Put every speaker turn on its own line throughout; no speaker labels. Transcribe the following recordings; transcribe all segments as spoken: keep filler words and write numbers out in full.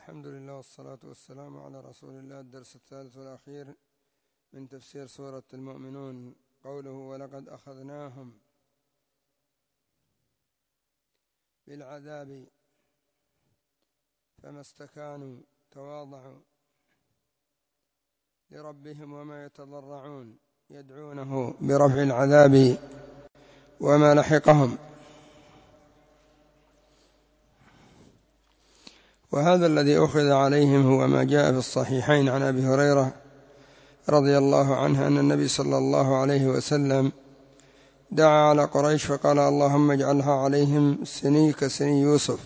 الحمد لله والصلاة والسلام على رسول الله. الدرس الثالث والأخير من تفسير سورة المؤمنون. قوله ولقد أخذناهم بالعذاب فما استكانوا تواضعوا لربهم وما يتضرعون يدعونه برفع العذاب وما لحقهم. وهذا الذي أخذ عليهم هو ما جاء في الصحيحين عن أبي هريرة رضي الله عنه أن النبي صلى الله عليه وسلم دعا على قريش فقال اللهم اجعلها عليهم سني كسني يوسف.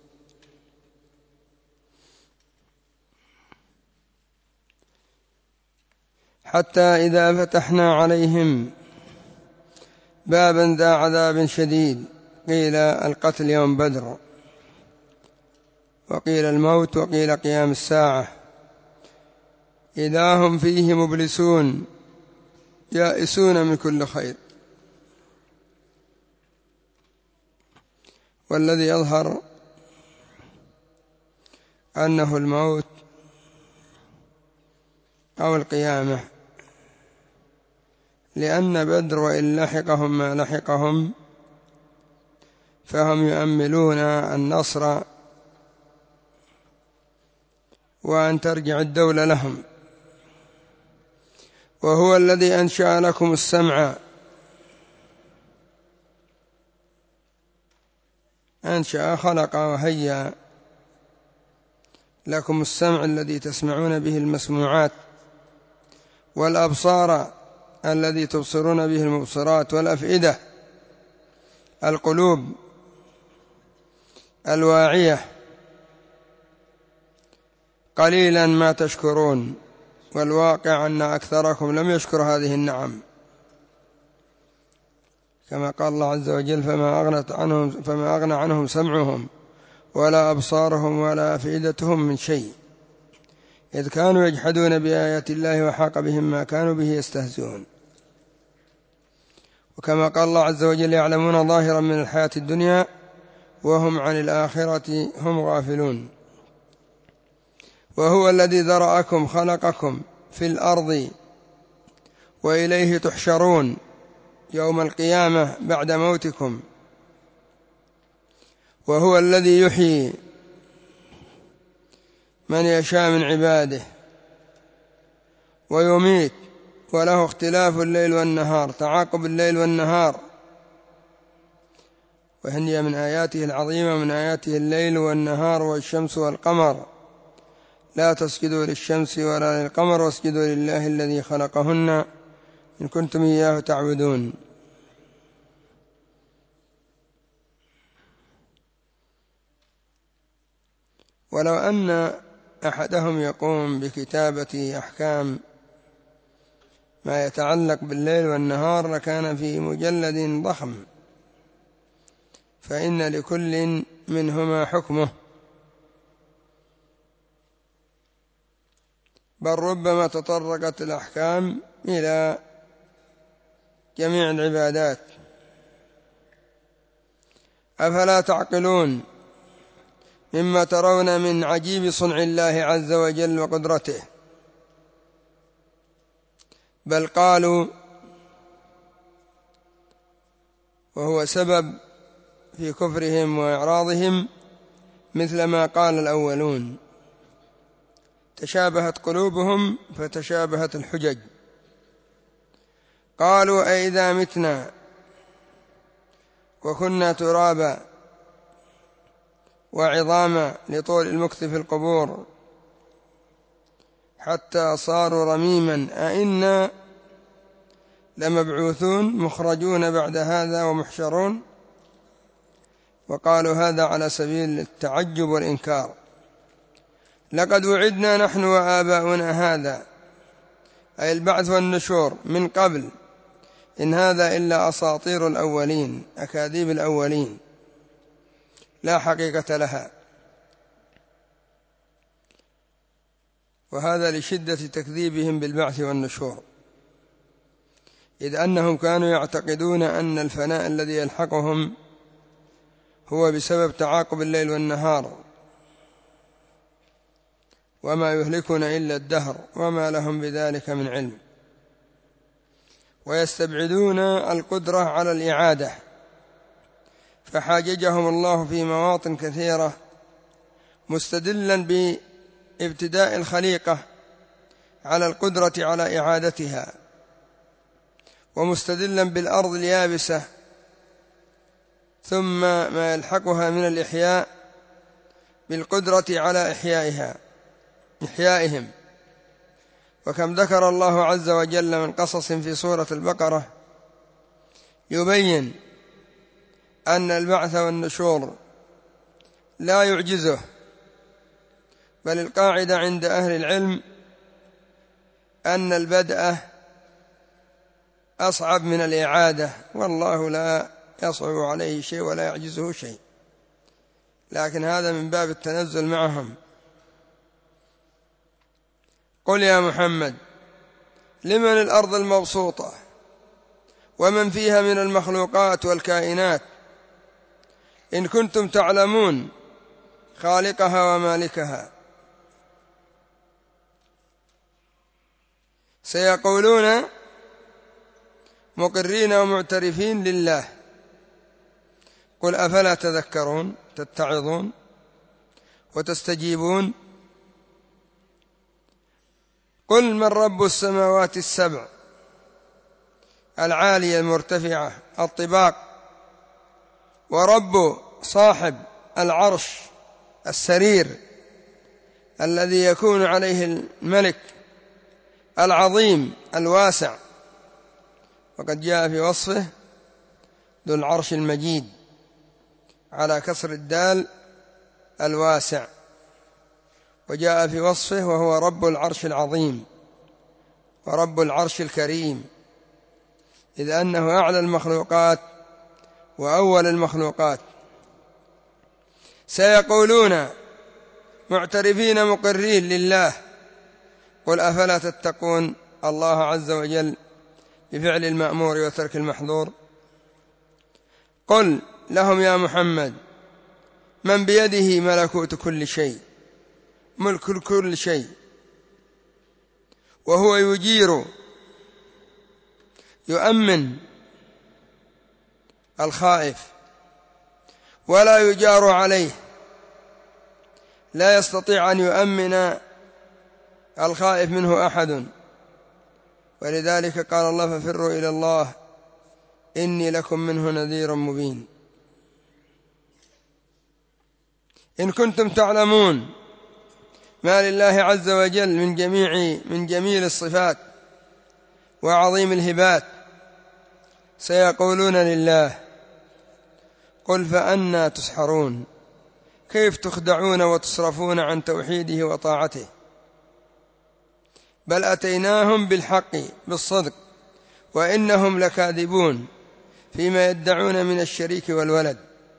حتى إذا فتحنا عليهم بابا ذا عذاب شديد قيل القتل يوم بدر وقيل الموت وقيل قيام الساعة إذا هم فيه مبلسون يائسون من كل خير. والذي يظهر أنه الموت أو القيامة، لأن بدر وإن لحقهم ما لحقهم فهم يؤملون النصر وأن ترجع الدولة لهم. وهو الذي أنشأ لكم السمع، أنشأ خلق وهيأ لكم السمع الذي تسمعون به المسموعات، والأبصار الذي تبصرون به المبصرات، والأفئدة القلوب الواعية. قليلا ما تشكرون، والواقع أن أكثركم لم يشكر هذه النعم، كما قال الله عز وجل فما أغنت عنهم فما أغنى عنهم سمعهم ولا أبصارهم ولا أفئدتهم من شيء إذ كانوا يجحدون بآيات الله وحاق بهم ما كانوا به يستهزئون. وكما قال الله عز وجل يعلمون ظاهرا من الحياة الدنيا وهم عن الآخرة هم غافلون. وهو الذي ذرأكم خلقكم في الأرض وإليه تحشرون يوم القيامة بعد موتكم. وهو الذي يحيي من يشاء من عباده ويميت وله اختلاف الليل والنهار، تعاقب الليل والنهار. وهي من آياته العظيمة، من آياته الليل والنهار والشمس والقمر، لا تسجدوا للشمس ولا للقمر واسجدوا لله الذي خلقهن إن كنتم إياه تعبدون. ولو أن أحدهم يقوم بكتابة أحكام ما يتعلق بالليل والنهار لكان في مجلد ضخم، فإن لكل منهما حكمه، بل ربما تطرقت الأحكام إلى جميع العبادات. أفلا تعقلون مما ترون من عجيب صنع الله عز وجل وقدرته؟ بل قالوا، وهو سبب في كفرهم وإعراضهم، مثل ما قال الأولون تشابهت قلوبهم فتشابهت الحجج. قالوا أئذا متنا وكنا ترابا وعظاما لطول المكث في القبور حتى صاروا رميما أئنا لمبعوثون مخرجون بعد هذا ومحشرون. وقالوا هذا على سبيل التعجب والإنكار. لقد وعدنا نحن وآباؤنا هذا، أي البعث والنشور، من قبل إن هذا إلا أساطير الأولين، أكاذيب الأولين لا حقيقة لها. وهذا لشدة تكذيبهم بالبعث والنشور، إذ أنهم كانوا يعتقدون أن الفناء الذي يلحقهم هو بسبب تعاقب الليل والنهار، وما يهلكنا إلا الدهر وما لهم بذلك من علم. ويستبعدون القدرة على الإعادة، فحاججهم الله في مواطن كثيرة مستدلا بابتداء الخليقة على القدرة على إعادتها، ومستدلا بالأرض اليابسة ثم ما يلحقها من الإحياء بالقدرة على إحيائها إحيائهم. وكم ذكر الله عز وجل من قصص في سورة البقرة يبين أن البعث والنشور لا يعجزه، بل القاعدة عند أهل العلم أن البدء أصعب من الإعادة، والله لا يصعب عليه شيء ولا يعجزه شيء، لكن هذا من باب التنزل معهم. قل يا محمد لمن الأرض المبسوطة ومن فيها من المخلوقات والكائنات إن كنتم تعلمون خالقها ومالكها. سيقولون مقرين ومعترفين لله. قل أفلا تذكرون تتعظون وتستجيبون؟ قل من رب السماوات السبع العالية المرتفعة الطباق، ورب صاحب العرش السرير الذي يكون عليه الملك العظيم الواسع، وقد جاء في وصفه ذو العرش المجيد على كسر الدال الواسع، وجاء في وصفه وهو رب العرش العظيم ورب العرش الكريم، إذ أنه أعلى المخلوقات وأول المخلوقات. سيقولون معترفين مقرين لله. قل أفلا تتقون الله عز وجل بفعل المأمور وترك المحظور؟ قل لهم يا محمد من بيده ملكوت كل شيء ملك كل شيء وهو يجير يؤمن الخائف ولا يجار عليه، لا يستطيع أن يؤمن الخائف منه أحد، ولذلك قال الله ففروا إلى الله إني لكم منه نذير مبين. إن كنتم تعلمون ما لله عز وجل من جميع من جميل الصفات وعظيم الهبات سيقولون لله. قل فأنى تسحرون؟ كيف تخدعون وتصرفون عن توحيده وطاعته؟ بل أتيناهم بالحق بالصدق وإنهم لكاذبون فيما يدعون من الشريك والولد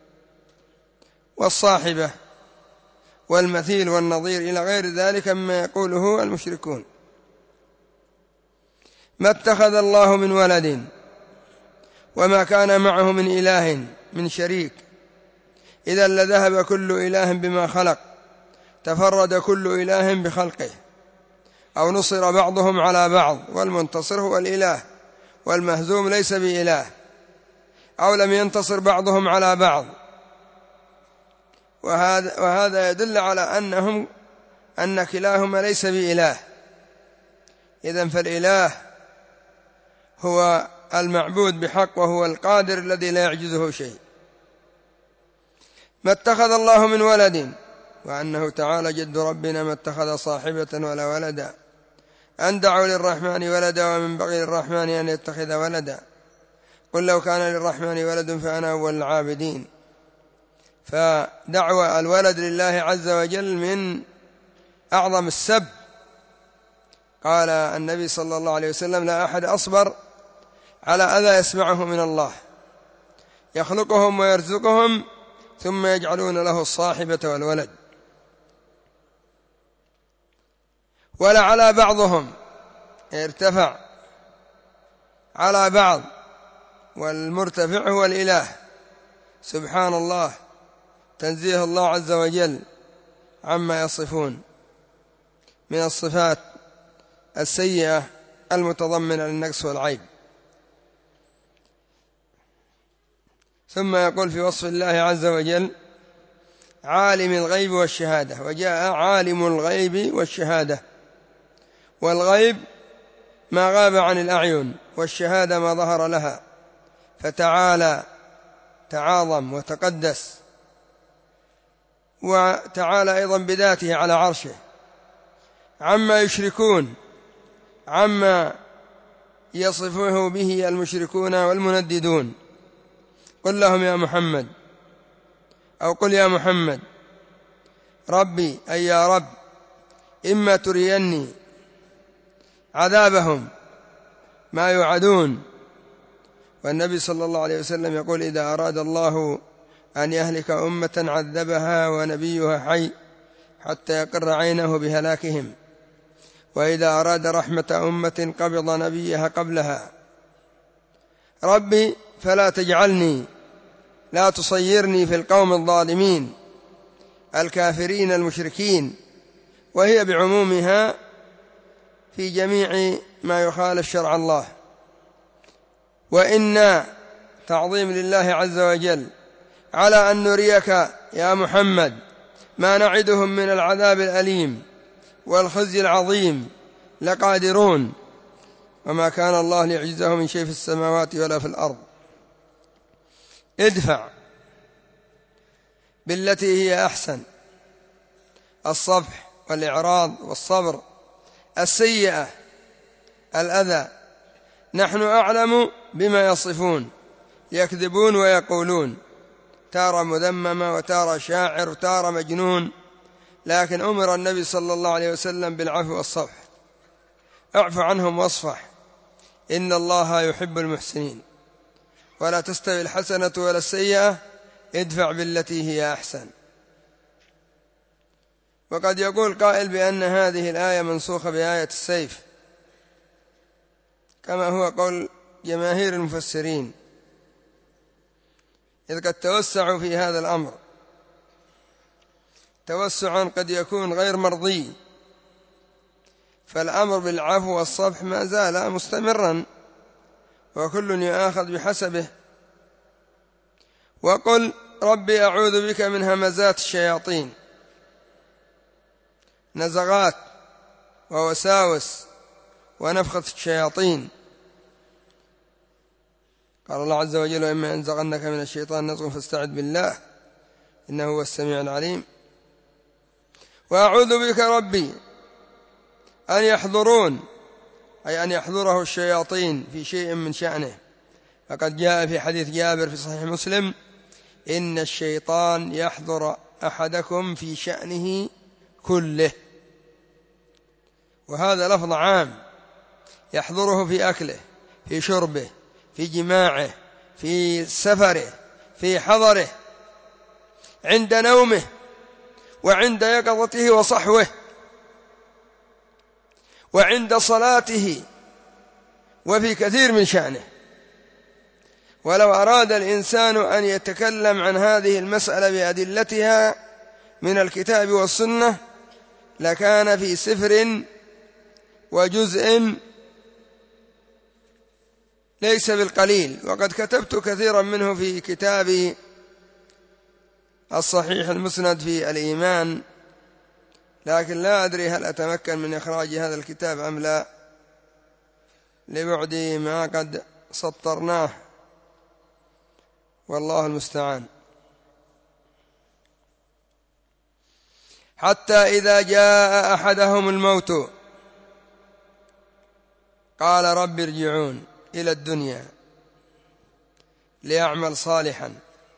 والصاحبة والمثيل والنظير إلى غير ذلك مما يقوله المشركون. ما اتخذ الله من ولد وما كان معه من إله من شريك، إذا لذهب كل إله بما خلق، تفرد كل إله بخلقه، أو نصر بعضهم على بعض، والمنتصر هو الإله والمهزوم ليس بإله، أو لم ينتصر بعضهم على بعض. وهذا, وهذا يدل على أنهم أن كلاهما ليس بإله. إذن فالإله هو المعبود بحق وهو القادر الذي لا يعجزه شيء. ما اتخذ الله من ولد، وأنه تعالى جد ربنا ما اتخذ صاحبة ولا ولدا، أن دعوا للرحمن ولدا ومن ينبغي للرحمن أن يتخذ ولدا. قل لو كان للرحمن ولد فأنا أول العابدين. فدعوى الولد لله عز وجل من أعظم السب. قال النبي صلى الله عليه وسلم لا أحد أصبر على أذى يسمعه من الله، يخلقهم ويرزقهم ثم يجعلون له الصاحبة والولد. ولا على بعضهم ارتفع على بعض، والمرتفع هو الإله سبحان الله، تنزيه الله عز وجل عما يصفون. من الصفات السيئة المتضمنة للنقص والعيب. ثم يقول في وصف الله عز وجل عالم الغيب والشهادة، وجاء عالم الغيب والشهادة، والغيب ما غاب عن الأعين، والشهادة ما ظهر لها، فتعالى تعاظم وتقدس، وتعالى أيضا بذاته على عرشه عما يشركون، عما يصفه به المشركون والمنددون. قل لهم يا محمد، أو قل يا محمد ربي أي يا رب إما تريني عذابهم ما يوعدون. والنبي صلى الله عليه وسلم يقول إذا أراد الله أن يهلك أمة عذبها ونبيها حي حتى يقر عينه بهلاكهم، وإذا أراد رحمة أمة قبض نبيها قبلها. ربي فلا تجعلني، لا تصيرني في القوم الظالمين الكافرين المشركين، وهي بعمومها في جميع ما يخالف شرع الله. وإنا تعظيم لله عز وجل على أن نريك يا محمد ما نعدهم من العذاب الأليم والخزي العظيم لقادرون، وما كان الله ليعجزه من شيء في السماوات ولا في الأرض. ادفع بالتي هي أحسن، الصفح والإعراض والصبر، السيئة الأذى. نحن أعلم بما يصفون، يكذبون ويقولون تارة مذممة وتارة شاعر وتارة مجنون، لكن أمر النبي صلى الله عليه وسلم بالعفو والصفح. اعف عنهم واصفح إن الله يحب المحسنين، ولا تستوي الحسنة ولا السيئة، ادفع بالتي هي أحسن. وقد يقول قائل بأن هذه الآية منسوخة بآية السيف، كما هو قول جماهير المفسرين، إذ قد توسعوا في هذا الأمر توسعا قد يكون غير مرضي، فالأمر بالعفو والصفح ما زال مستمرا، وكل يؤاخذ بحسبه. وقل ربي أعوذ بك من همزات الشياطين، نزغات ووساوس ونفخة الشياطين. قال الله عز وجل وإما ينزغنك من الشيطان نزغ فاستعذ بالله إنه هو السميع العليم. وأعوذ بك ربي أن يحضرون، أي أن يحضره الشياطين في شيء من شأنه، فقد جاء في حديث جابر في صحيح مسلم إن الشيطان يحضر أحدكم في شأنه كله، وهذا لفظ عام، يحضره في أكله، في شربه، في جماعه، في سفره، في حضره، عند نومه وعند يقظته وصحوه، وعند صلاته، وفي كثير من شأنه. ولو أراد الإنسان أن يتكلم عن هذه المسألة بأدلتها من الكتاب والسنة لكان في سفر وجزء ليس بالقليل، وقد كتبت كثيرا منه في كتابي الصحيح المسند في الإيمان، لكن لا أدري هل أتمكن من إخراج هذا الكتاب أم لا، لبعد ما قد سطرناه، والله المستعان. حتى إذا جاء أحدهم الموت قال رب ارجعون إلى الدنيا ليعمل صالحا.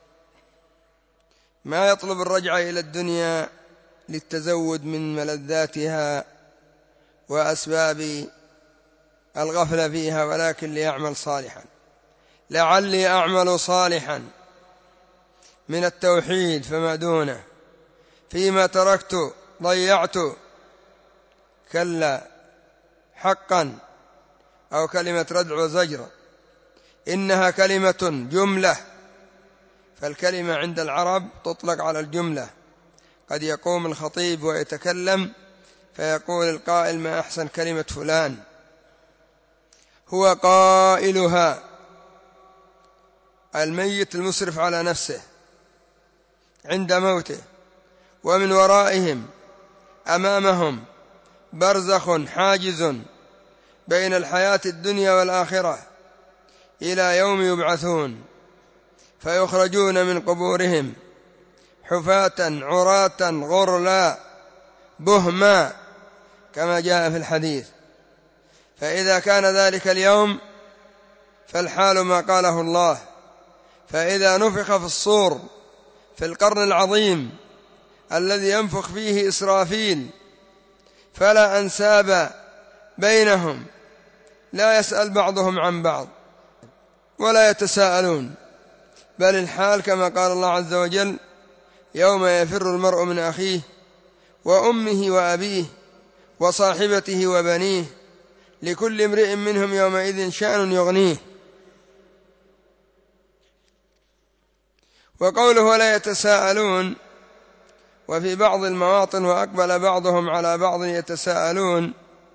ما يطلب الرجعة إلى الدنيا للتزود من ملذاتها وأسباب الغفلة فيها، ولكن ليعمل صالحا. لعلي أعمل صالحا من التوحيد فما دونه، فيما تركت ضيعت، كلا حقا، أو كلمة ردع وزجر، إنها كلمة جملة، فالكلمة عند العرب تطلق على الجملة. قد يقوم الخطيب ويتكلم فيقول القائل: ما أحسن كلمة فلان، هو قائلها الميت المسرف على نفسه عند موته، ومن ورائهم أمامهم برزخ حاجز بين الحياة الدنيا والآخرة إلى يوم يبعثون، فيخرجون من قبورهم حفاة عراة غرلا بهما كما جاء في الحديث. فإذا كان ذلك اليوم فالحال ما قاله الله: فإذا نفخ في الصور في القرن العظيم الذي ينفخ فيه إسرافيل فلا أنساب بينهم، لا يسأل بعضهم عن بعض ولا يتساءلون، بل الحال كما قال الله عز وجل: يوم يفر المرء من أخيه وأمه وأبيه وصاحبته وبنيه لكل امرئ منهم يومئذ شأن يغنيه. وقوله ولا يتساءلون، وفي بعض المواطن وأقبل بعضهم على بعض يتساءلون،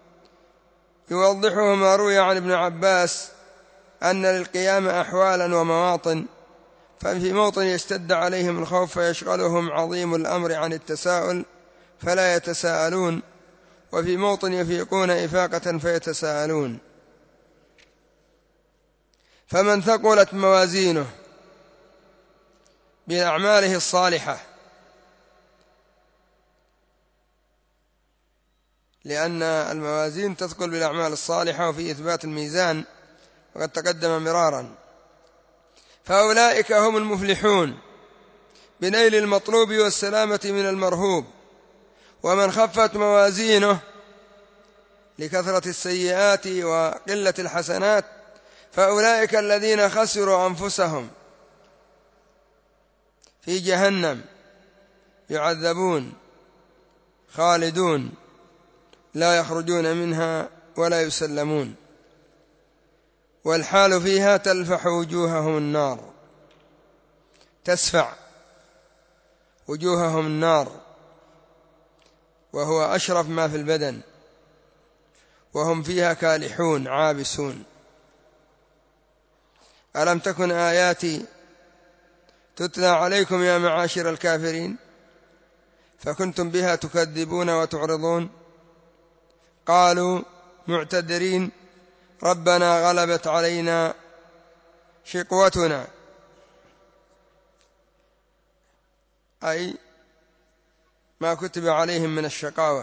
يوضحه ما روي عن ابن عباس أن للقيامة أحوالا ومواطن، ففي موطن يشتد عليهم الخوف فيشغلهم عظيم الأمر عن التساؤل فلا يتساءلون، وفي موطن يفيقون إفاقة فيتساءلون. فمن ثقلت موازينه بأعماله الصالحة، لأن الموازين تثقل بالأعمال الصالحة وفي إثبات الميزان وقد تقدم مرارا، فأولئك هم المفلحون بنيل المطلوب والسلامة من المرهوب. ومن خفت موازينه لكثرة السيئات وقلة الحسنات فأولئك الذين خسروا أنفسهم في جهنم يعذبون خالدون لا يخرجون منها ولا يسلمون، والحال فيها تلفح وجوههم النار، تسفع وجوههم النار، وهو أشرف ما في البدن، وهم فيها كالحون عابسون. ألم تكن آياتي تتلى عليكم يا معاشر الكافرين فكنتم بها تكذبون وتعرضون؟ قالوا معتذرين ربنا غلبت علينا شقوتنا، أي ما كتب عليهم من الشقاوة،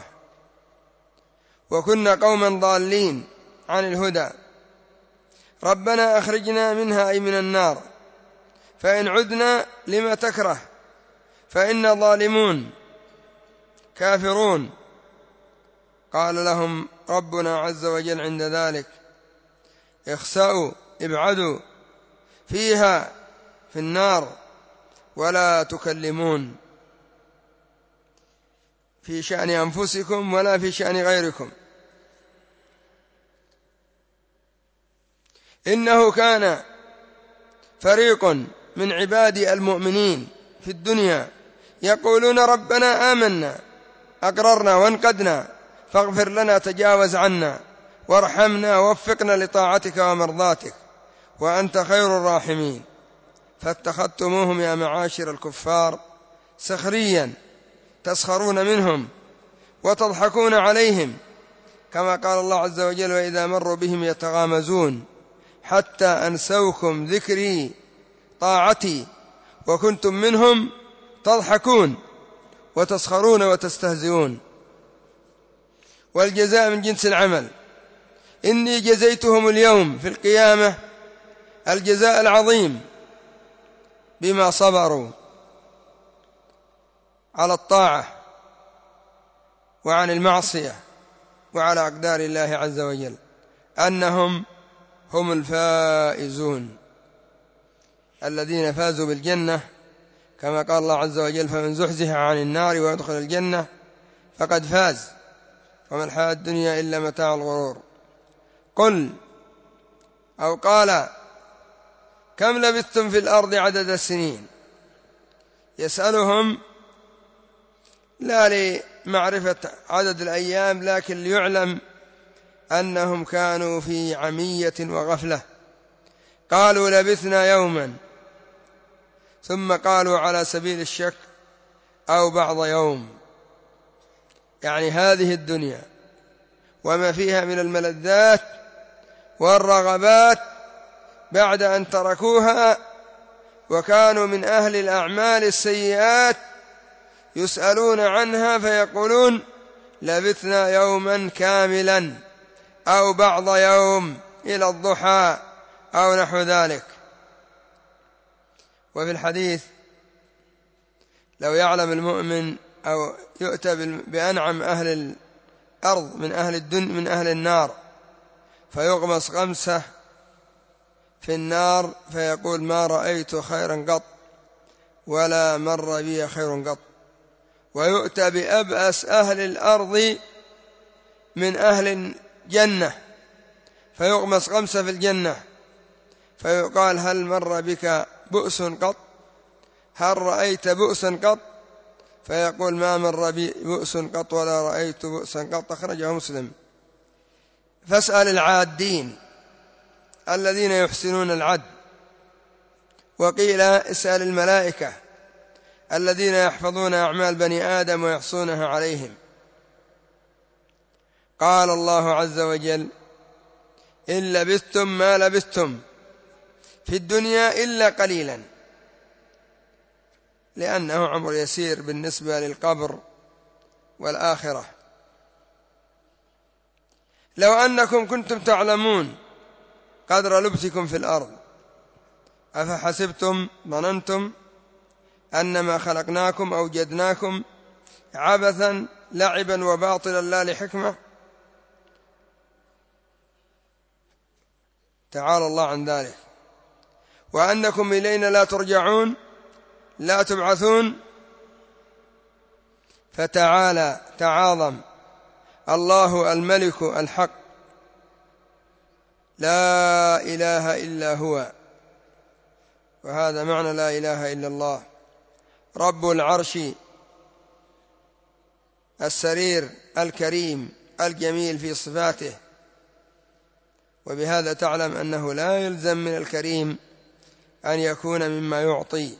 وكنا قوما ضالين عن الهدى، ربنا أخرجنا منها أي من النار، فإن عدنا لما تكره فإنا ظالمون كافرون. قال لهم ربنا عز وجل عند ذلك: اخسأوا ابعدوا فيها في النار ولا تكلمون في شأن أنفسكم ولا في شأن غيركم، إنه كان فريق من عبادي المؤمنين في الدنيا يقولون ربنا آمنا أقررنا وانقدنا فاغفر لنا تجاوز عنا وارحمنا ووفقنا لطاعتك ومرضاتك وأنت خير الراحمين، فاتخذتموهم يا معاشر الكفار سخريا تسخرون منهم وتضحكون عليهم، كما قال الله عز وجل: وإذا مروا بهم يتغامزون حتى أنسوكم ذكري طاعتي وكنتم منهم تضحكون وتسخرون وتستهزئون. والجزاء من جنس العمل، إني جزيتهم اليوم في القيامة الجزاء العظيم بما صبروا على الطاعة وعن المعصية وعلى أقدار الله عز وجل، أنهم هم الفائزون الذين فازوا بالجنة، كما قال الله عز وجل: فمن زحزح عن النار ويدخل الجنة فقد فاز وما الحياة الدنيا إلا متاع الغرور. قل أو قال كم لبثتم في الأرض عدد السنين، يسألهم لا لمعرفة عدد الأيام، لكن ليعلم أنهم كانوا في عمية وغفلة. قالوا لبثنا يوما، ثم قالوا على سبيل الشك أو بعض يوم، يعني هذه الدنيا وما فيها من الملذات والرغبات بعد أن تركوها وكانوا من أهل الأعمال السيئات يسألون عنها فيقولون لبثنا يوما كاملا أو بعض يوم إلى الضحى أو نحو ذلك. وفي الحديث لو يعلم المؤمن أو يؤتى بأنعم أهل الأرض من أهل الدنيا من أهل النار فيغمس غمسة في النار فيقول ما رأيت خيرا قط ولا مر بي خير قط. ويؤتى بأبأس أهل الأرض من أهل الجنة فيغمس غمسة في الجنة فيقال هل مر بك بؤس قط، هل رأيت بؤسا قط؟ فيقول ما مر بي بؤس قط ولا رأيت بؤسا قط. أخرجه مسلم. فاسأل العادين الذين يحسنون العد. وقيل اسأل الملائكة الذين يحفظون أعمال بني آدم ويحصونها عليهم. قال الله عز وجل إن لبثتم ما لبثتم في الدنيا إلا قليلا، لأنه عمر يسير بالنسبة للقبر والآخرة. لو أنكم كنتم تعلمون قدر لبثكم في الأرض أفحسبتم ظننتم أنما خلقناكم أوجدناكم عبثا لعبا وباطلا لا لحكمة. تعالى الله عن ذلك. وأنكم إلينا لا ترجعون لا تبعثون. فتعالى تعاظم الله الملك الحق لا إله إلا هو، وهذا معنى لا إله إلا الله، رب العرش السرير الكريم الجميل في صفاته. وبهذا تعلم أنه لا يلزم من الكريم أن يكون مما يعطي،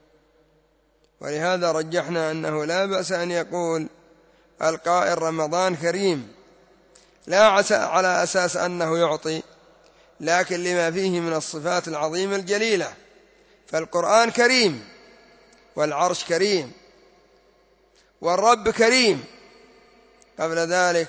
ولهذا رجحنا أنه لا بأس أن يقول القائل رمضان كريم لا على أساس أنه يعطي، لكن لما فيه من الصفات العظيمة الجليلة. فالقرآن كريم والعرش كريم والرب كريم قبل ذلك،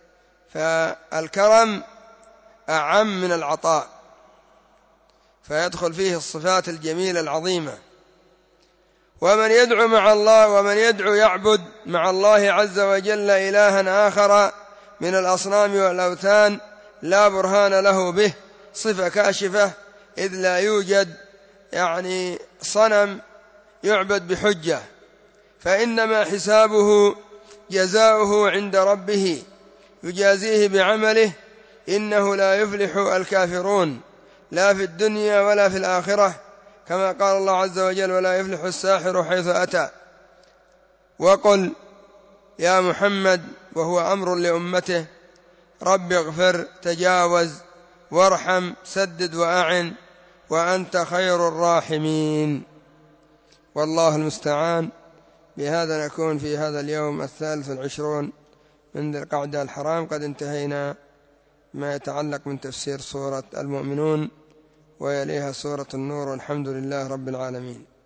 فالكرم أعم من العطاء، فيدخل فيه الصفات الجميلة العظيمة. ومن يدعو مع الله ومن يدعو يعبد مع الله عز وجل إلها آخر من الأصنام والأوثان لا برهان له به صفة كاشفة، إذ لا يوجد يعني صنم يعبد بحجة، فإنما حسابه جزاؤه عند ربه يجازيه بعمله، إنه لا يفلح الكافرون لا في الدنيا ولا في الآخرة، كما قال الله عز وجل ولا يفلح الساحر حيث أتى. وقل يا محمد وهو أمر لأمته رب اغفر تجاوز وارحم سدد وأعن وأنت خير الراحمين. والله المستعان. بهذا نكون في هذا اليوم الثالث والعشرون من ذي القعدة الحرام قد انتهينا ما يتعلق من تفسير سورة المؤمنون ويليها سورة النور، والحمد لله رب العالمين.